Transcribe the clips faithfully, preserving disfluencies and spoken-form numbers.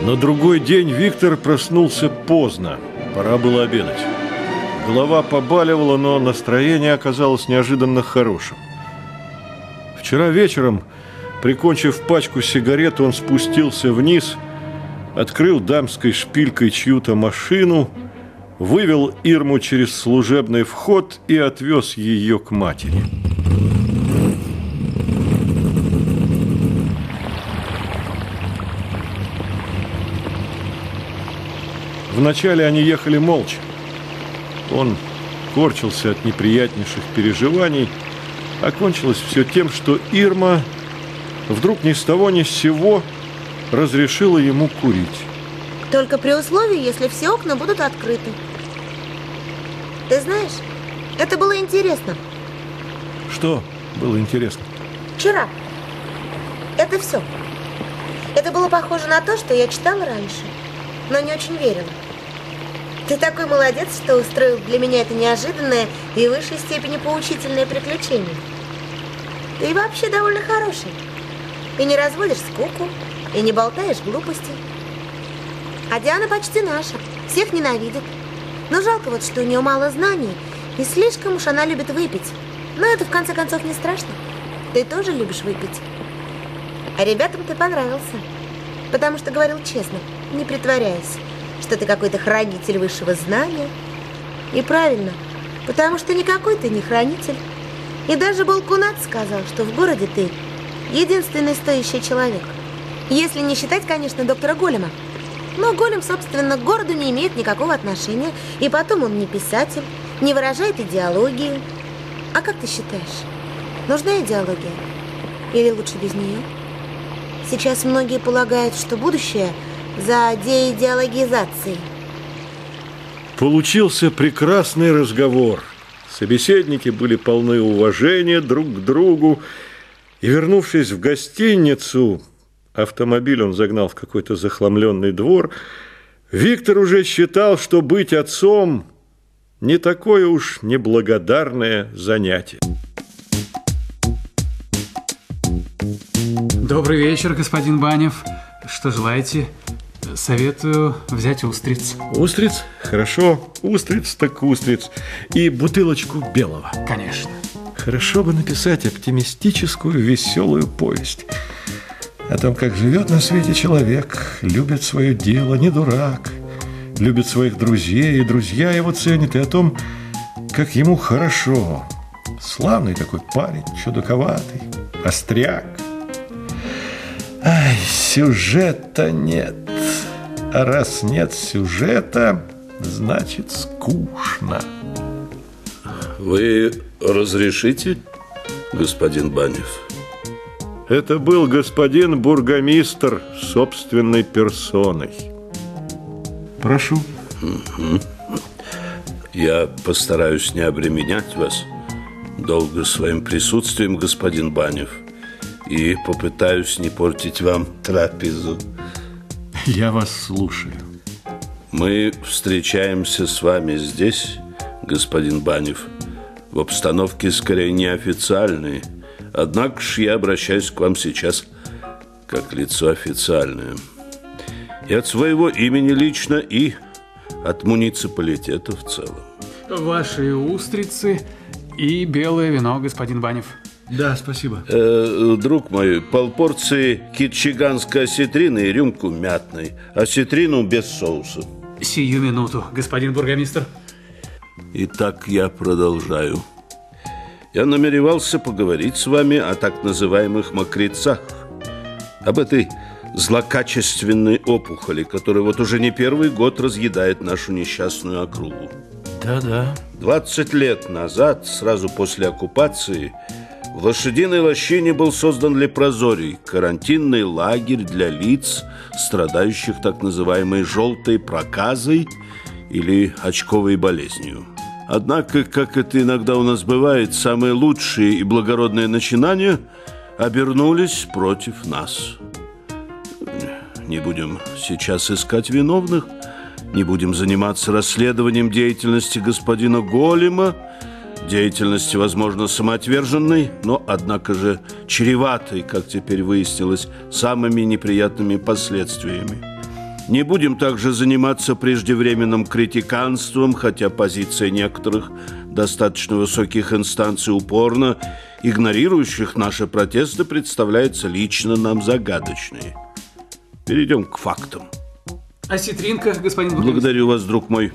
На другой день Виктор проснулся поздно. Пора было обедать. Голова побаливала, но настроение оказалось неожиданно хорошим. Вчера вечером, прикончив пачку сигарет, он спустился вниз, открыл дамской шпилькой чью-то машину, вывел Ирму через служебный вход и отвез ее к матери. Вначале они ехали молча. Он корчился от неприятнейших переживаний. Окончилось все тем, что Ирма вдруг ни с того ни с сего разрешила ему курить. Только при условии, если все окна будут открыты. Ты знаешь, это было интересно. Что было интересно? Вчера. Это все. Это было похоже на то, что я читала раньше, но не очень верила. Ты такой молодец, что устроил для меня это неожиданное и в высшей степени поучительное приключение. Ты вообще довольно хороший. И не разводишь скуку, и не болтаешь глупостей. А Диана почти наша, всех ненавидит. Но жалко вот, что у нее мало знаний, и слишком уж она любит выпить. Но это в конце концов не страшно. Ты тоже любишь выпить. А ребятам ты понравился, потому что говорил честно, не притворяясь, что ты какой-то хранитель высшего знания. И правильно, потому что никакой ты не хранитель. И даже Балкунат сказал, что в городе ты единственный стоящий человек. Если не считать, конечно, доктора Голема. Но Голем, собственно, к городу не имеет никакого отношения. И потом он не писатель, не выражает идеологию. А как ты считаешь, нужна идеология? Или лучше без нее? Сейчас многие полагают, что будущее за деидеологизацией. Получился прекрасный разговор. Собеседники были полны уважения друг к другу. И, вернувшись в гостиницу, автомобиль он загнал в какой-то захламленный двор, Виктор уже считал, что быть отцом не такое уж неблагодарное занятие. Добрый вечер, господин Банев. Что желаете? Советую взять устриц. Устриц? Хорошо. Устриц так устриц. И бутылочку белого. Конечно. Хорошо бы написать оптимистическую, веселую повесть о том, как живет на свете человек, любит свое дело, не дурак, любит своих друзей, и друзья его ценят, и о том, как ему хорошо. Славный такой парень, чудаковатый, остряк. Ай, сюжета нет. А раз нет сюжета, значит скучно. Вы разрешите, господин Банев? Это был господин бургомистр собственной персоной. Прошу. Угу. Я постараюсь не обременять вас долго своим присутствием, господин Банев, и попытаюсь не портить вам трапезу. Я вас слушаю. Мы встречаемся с вами здесь, господин Банев, в обстановке скорее неофициальной. Однако ж я обращаюсь к вам сейчас как лицо официальное. И от своего имени лично, и от муниципалитета в целом. Ваши устрицы и белое вино, господин Банев. Да, спасибо. Э, друг мой, полпорции китчиганской осетрины и рюмку мятной. Осетрину без соуса. Сию минуту, господин бургомистр. Итак, я продолжаю. Я намеревался поговорить с вами о так называемых мокрецах, об этой злокачественной опухоли, которая вот уже не первый год разъедает нашу несчастную округу. Да-да. двадцать лет назад, сразу после оккупации, в Лошадиной лощине был создан лепрозорий, карантинный лагерь для лиц, страдающих так называемой желтой проказой или очковой болезнью. Однако, как это иногда у нас бывает, самые лучшие и благородные начинания обернулись против нас. Не будем сейчас искать виновных, не будем заниматься расследованием деятельности господина Голема, деятельности, возможно, самоотверженной, но, однако же, чреватой, как теперь выяснилось, самыми неприятными последствиями. Не будем также заниматься преждевременным критиканством, хотя позиция некоторых достаточно высоких инстанций, упорно игнорирующих наши протесты, представляется лично нам загадочной. Перейдем к фактам. Осетринка, господин бургомистр. Благодарю вас, друг мой.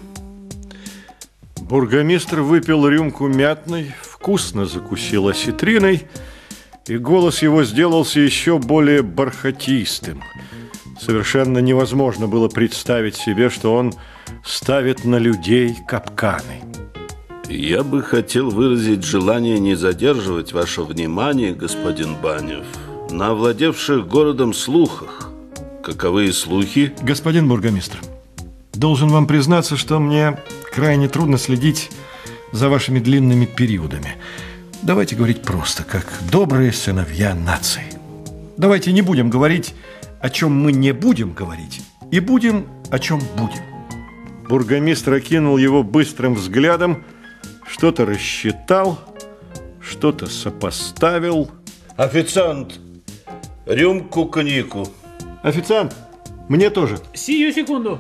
Бургомистр выпил рюмку мятной, вкусно закусил осетриной, и голос его сделался еще более бархатистым. Совершенно невозможно было представить себе, что он ставит на людей капканы. Я бы хотел выразить желание не задерживать ваше внимание, господин Банев, на овладевших городом слухах. Каковы слухи? Господин бургомистр, должен вам признаться, что мне крайне трудно следить за вашими длинными периодами. Давайте говорить просто, как добрые сыновья нации. Давайте не будем говорить, о чем мы не будем говорить, и будем, о чем будем. Бургомистр окинул его быстрым взглядом, что-то рассчитал, что-то сопоставил. Официант, рюмку коньяку. Официант, мне тоже. Сию секунду.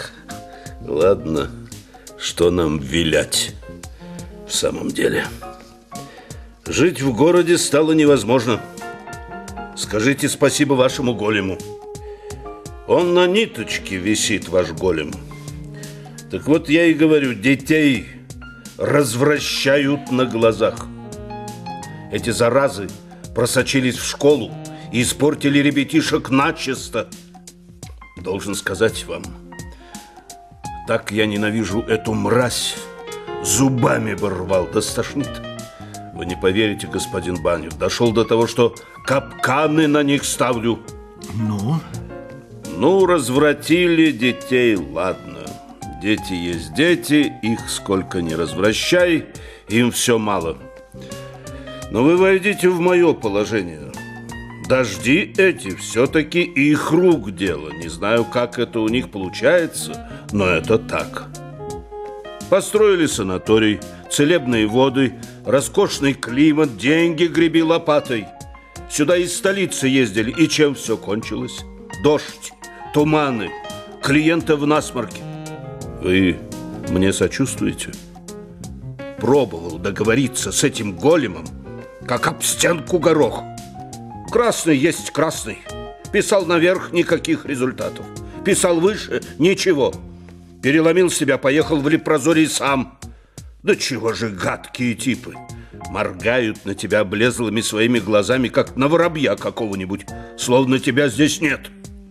Ладно, что нам вилять в самом деле? Жить в городе стало невозможно. Скажите спасибо вашему голему. Он на ниточке висит, ваш голем. Так вот я и говорю, детей развращают на глазах. Эти заразы просочились в школу и испортили ребятишек начисто. Должен сказать вам, так я ненавижу эту мразь, зубами бы рвал, да стошнит. Вы не поверите, господин Банев, дошел до того, что капканы на них ставлю. Ну? Ну, развратили детей, ладно. Дети есть дети, их сколько ни развращай, им все мало. Но вы войдите в мое положение. Дожди эти все-таки их рук дело. Не знаю, как это у них получается, но это так. Построили санаторий, целебные воды, роскошный климат, деньги греби лопатой. Сюда из столицы ездили, и чем все кончилось? Дождь, туманы, клиенты в насморке. Вы мне сочувствуете? Пробовал договориться с этим големом, как об стенку горох. Красный есть красный. Писал наверх, никаких результатов. Писал выше, ничего. Переломил себя, поехал в Лепрозорий сам. Да чего же гадкие типы. Моргают на тебя облезлыми своими глазами, как на воробья какого-нибудь, словно тебя здесь нет.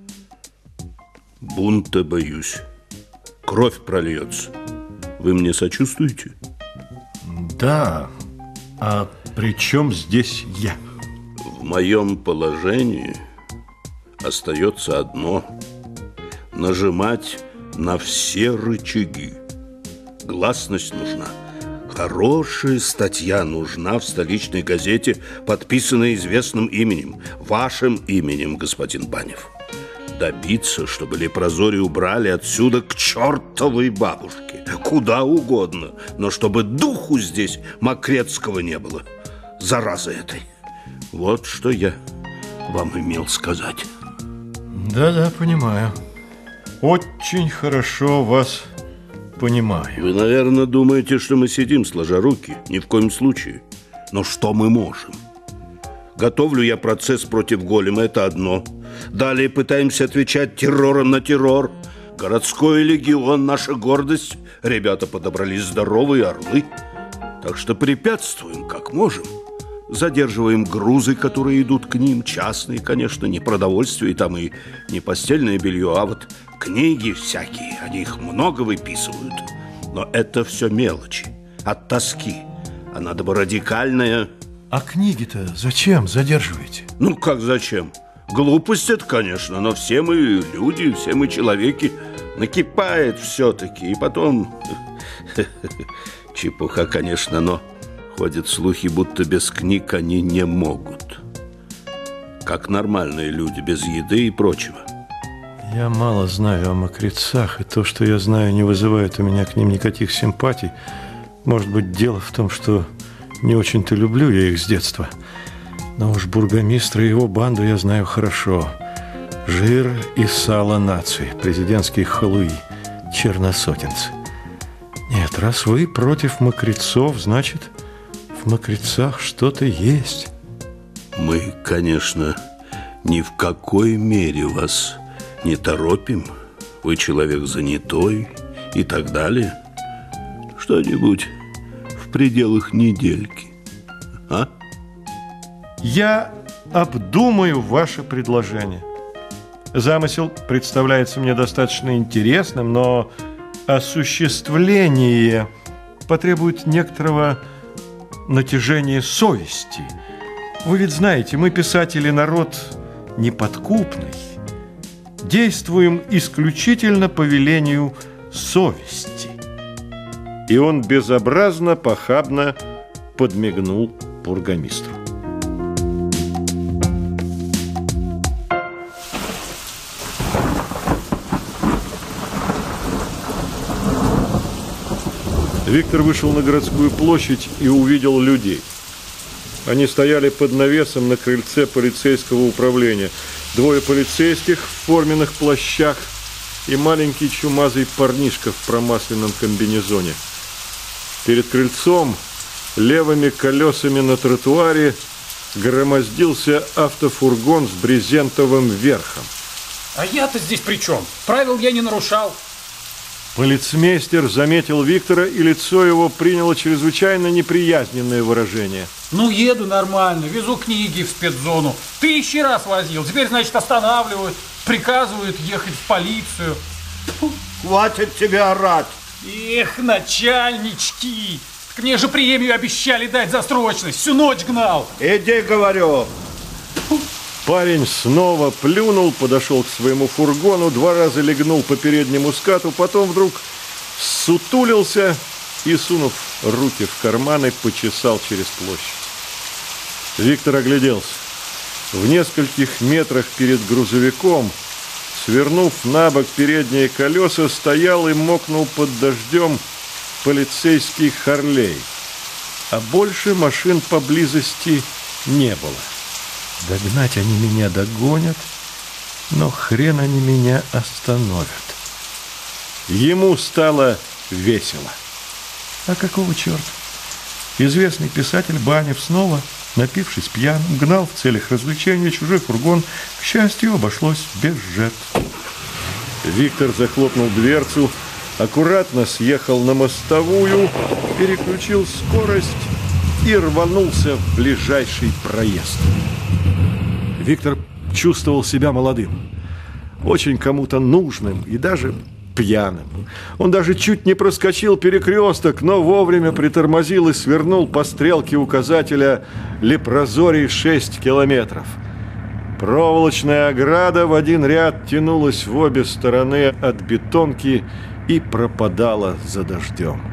Бунта боюсь. Кровь прольется. Вы мне сочувствуете? Да. А при чем здесь я? В моем положении остается одно – нажимать на все рычаги. Гласность нужна. Хорошая статья нужна в столичной газете, подписанная известным именем, вашим именем, господин Банев. Добиться, чтобы Лепрозорий убрали отсюда к чертовой бабушке, куда угодно, но чтобы духу здесь Мокрецкого не было, заразы этой. Вот что я вам имел сказать. Да-да, понимаю. Очень хорошо вас понимаю. Вы, наверное, думаете, что мы сидим сложа руки. Ни в коем случае. Но что мы можем? Готовлю я процесс против голема, это одно. Далее пытаемся отвечать террором на террор. Городской легион, наша гордость. Ребята подобрались здоровые орлы. Так что препятствуем, как можем. Задерживаем грузы, которые идут к ним. Частные, конечно, не продовольствие, там и не постельное белье, а вот книги всякие. Они их много выписывают. Но это все мелочи. От тоски. А надо бы радикальное. А книги-то зачем задерживаете? Ну, как зачем? Глупость это, конечно, но все мы люди, все мы человеки. Накипает все-таки. И потом... Чепуха, конечно, но... Ходят слухи, будто без книг они не могут. Как нормальные люди, без еды и прочего. Я мало знаю о мокрецах, и то, что я знаю, не вызывает у меня к ним никаких симпатий. Может быть, дело в том, что не очень-то люблю я их с детства. Но уж бургомистра и его банду я знаю хорошо. Жир и сало нации, президентские халуи, черносотенцы. Нет, раз вы против мокрецов, значит, в мокрецах что-то есть. Мы, конечно, ни в какой мере вас не торопим. Вы человек занятой и так далее. Что-нибудь в пределах недельки, а? Я обдумаю ваше предложение. Замысел представляется мне достаточно интересным, но осуществление потребует некоторого натяжения совести. Вы ведь знаете, мы, писатели, народ неподкупный. Действуем исключительно по велению совести. И он безобразно, похабно подмигнул бургомистру. Виктор вышел на городскую площадь и увидел людей. Они стояли под навесом на крыльце полицейского управления. Двое полицейских в форменных плащах и маленький чумазый парнишка в промасленном комбинезоне. Перед крыльцом левыми колесами на тротуаре громоздился автофургон с брезентовым верхом. А я-то здесь при чем? Правил я не нарушал. Полицмейстер заметил Виктора, и лицо его приняло чрезвычайно неприязненное выражение. Ну, еду нормально, везу книги в спецзону. Тысячи раз возил, теперь, значит, останавливают, приказывают ехать в полицию. Хватит тебя орать! Эх, начальнички! Так мне же премию обещали дать за срочность, всю ночь гнал. Иди, говорю. Парень снова плюнул, подошел к своему фургону, два раза легнул по переднему скату, потом вдруг сутулился и, сунув руки в карманы, почесал через площадь. Виктор огляделся. В нескольких метрах перед грузовиком, свернув на бок передние колеса, стоял и мокнул под дождем полицейский Харлей. А больше машин поблизости не было. Догнать они меня догонят, но хрен они меня остановят. Ему стало весело. А какого черта? Известный писатель Банев снова, напившись пьяным, гнал в целях развлечения чужой фургон. К счастью, обошлось без жертв. Виктор захлопнул дверцу, аккуратно съехал на мостовую, переключил скорость и рванулся в ближайший проезд. Виктор чувствовал себя молодым, очень кому-то нужным и даже пьяным. Он даже чуть не проскочил перекресток, но вовремя притормозил и свернул по стрелке указателя Лепрозорий шесть километров. Проволочная ограда в один ряд тянулась в обе стороны от бетонки и пропадала за дождем.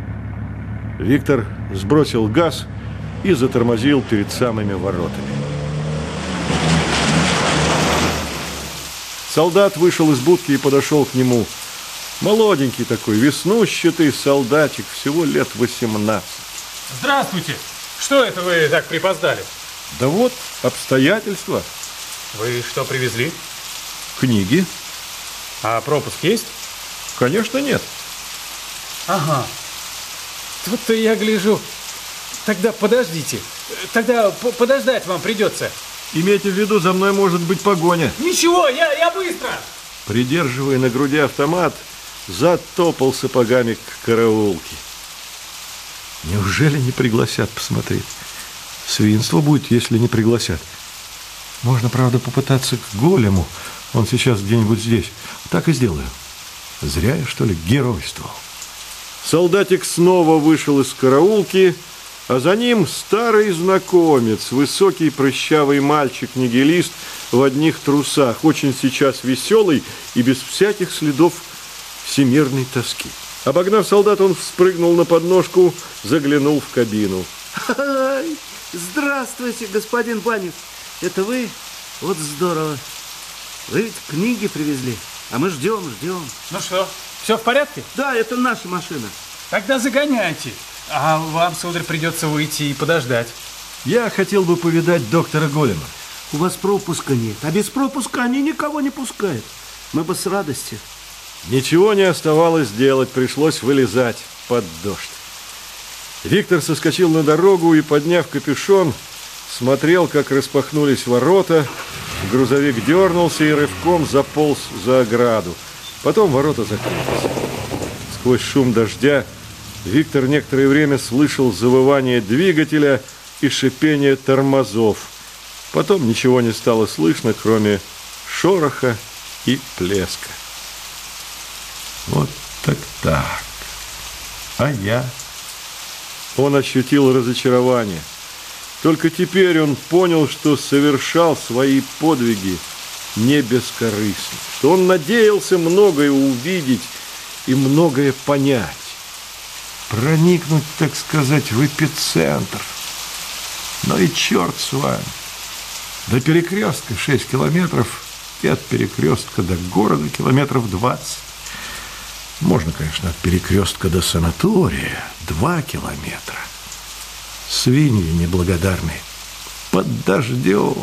Виктор сбросил газ и затормозил перед самыми воротами. Солдат вышел из будки и подошел к нему. Молоденький такой, веснущатый солдатик, всего лет восемнадцать. Здравствуйте. Что это вы так припоздали? Да вот, обстоятельства. Вы что привезли? Книги. А пропуск есть? Конечно, нет. Ага. Тут-то я гляжу. Тогда подождите. Тогда подождать вам придется. Имейте в виду, за мной может быть погоня. Ничего, я, я быстро. Придерживая на груди автомат, затопал сапогами к караулке. Неужели не пригласят посмотреть? Свинство будет, если не пригласят. Можно, правда, попытаться к голему. Он сейчас где-нибудь здесь. Так и сделаю. Зря я, что ли, геройствовал. Солдатик снова вышел из караулки, а за ним старый знакомец, высокий прыщавый мальчик-нигилист в одних трусах, очень сейчас веселый и без всяких следов всемирной тоски. Обогнав солдата, он вспрыгнул на подножку, заглянул в кабину. Ай, здравствуйте, господин Банев. Это вы? Вот здорово. Вы ведь книги привезли, а мы ждем, ждем. Ну что, все в порядке? Да, это наша машина. Тогда загоняйте. А вам, сударь, придется выйти и подождать. Я хотел бы повидать доктора Голема. У вас пропуска нет, а без пропуска они никого не пускают. Мы бы с радостью. Ничего не оставалось делать, пришлось вылезать под дождь. Виктор соскочил на дорогу и, подняв капюшон, смотрел, как распахнулись ворота. Грузовик дернулся и рывком заполз за ограду. Потом ворота закрылись. Сквозь шум дождя Виктор некоторое время слышал завывание двигателя и шипение тормозов. Потом ничего не стало слышно, кроме шороха и плеска. Вот так-так. А я? Он ощутил разочарование. Только теперь он понял, что совершал свои подвиги не бескорыстно, что он надеялся многое увидеть и многое понять. Проникнуть, так сказать, в эпицентр. Ну и черт с вами. До перекрестка шесть километров, и от перекрестка до города километров двадцать. Можно, конечно, от перекрестка до санатория два километра. Свиньи неблагодарные. Под дождем.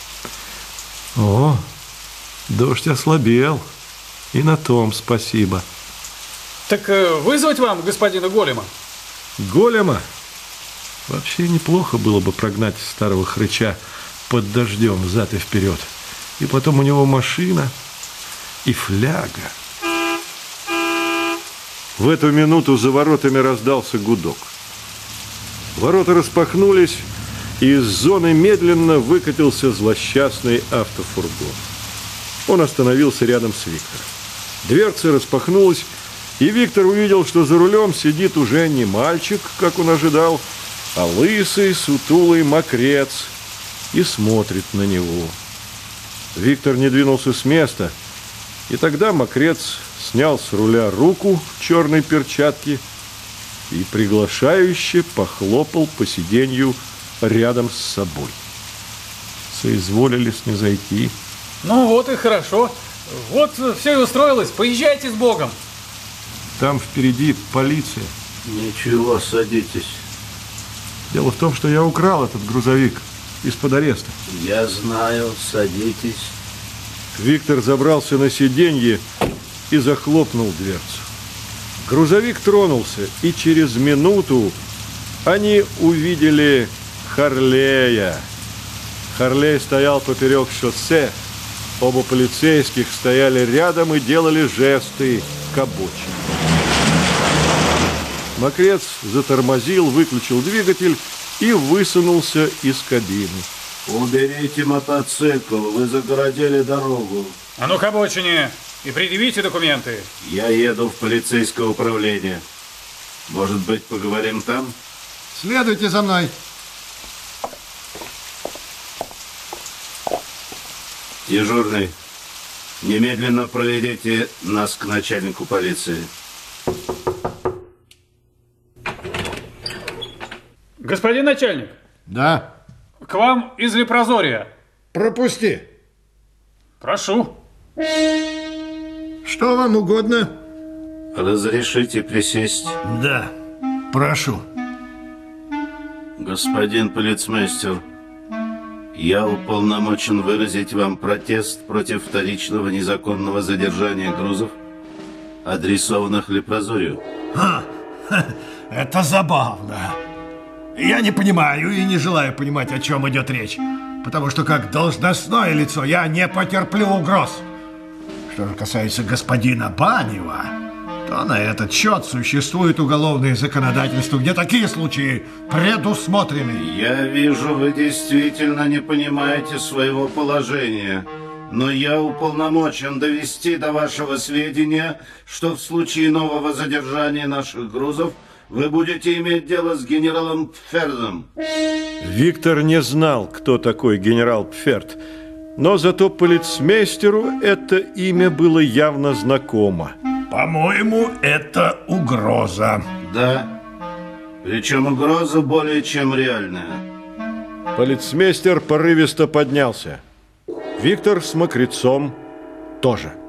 О, дождь ослабел. И на том спасибо. Так вызвать вам господина Голема? Голема? Вообще неплохо было бы прогнать старого хрыча под дождем взад и вперед. И потом у него машина и фляга. В эту минуту за воротами раздался гудок. Ворота распахнулись, и из зоны медленно выкатился злосчастный автофургон. Он остановился рядом с Виктором. Дверца распахнулась, и Виктор увидел, что за рулем сидит уже не мальчик, как он ожидал, а лысый, сутулый мокрец, и смотрит на него. Виктор не двинулся с места, и тогда мокрец снял с руля руку в черной перчатке и приглашающе похлопал по сиденью рядом с собой. Соизволили снизойти. Ну вот и хорошо. Вот все и устроилось. Поезжайте с Богом. Там впереди полиция. Ничего, садитесь. Дело в том, что я украл этот грузовик из-под ареста. Я знаю, садитесь. Виктор забрался на сиденье и захлопнул дверцу. Грузовик тронулся, и через минуту они увидели Харлея. Харлей стоял поперек шоссе. Оба полицейских стояли рядом и делали жесты к обочине. Мокрец затормозил, выключил двигатель и высунулся из кабины. Уберите мотоцикл, вы загородили дорогу. А ну к обочине и предъявите документы. Я еду в полицейское управление. Может быть, поговорим там? Следуйте за мной. Дежурный, немедленно проведите нас к начальнику полиции. Господин начальник. Да. К вам из Лепрозория. Пропусти. Прошу. Что вам угодно? Разрешите присесть? Да. Прошу. Господин полицмейстер, я уполномочен выразить вам протест против вторичного незаконного задержания грузов, адресованных Лепрозорию. Ха, ха, это забавно. Я не понимаю и не желаю понимать, о чем идет речь, потому что как должностное лицо я не потерплю угроз. Что же касается господина Банева, то на этот счет существует уголовное законодательство, где такие случаи предусмотрены. Я вижу, вы действительно не понимаете своего положения, но я уполномочен довести до вашего сведения, что в случае нового задержания наших грузов вы будете иметь дело с генералом Пфердом. Виктор не знал, кто такой генерал Пферд, но зато полицмейстеру это имя было явно знакомо. По-моему, это угроза. Да, причем угроза более чем реальная. Полицмейстер порывисто поднялся. Виктор с мокрецом тоже.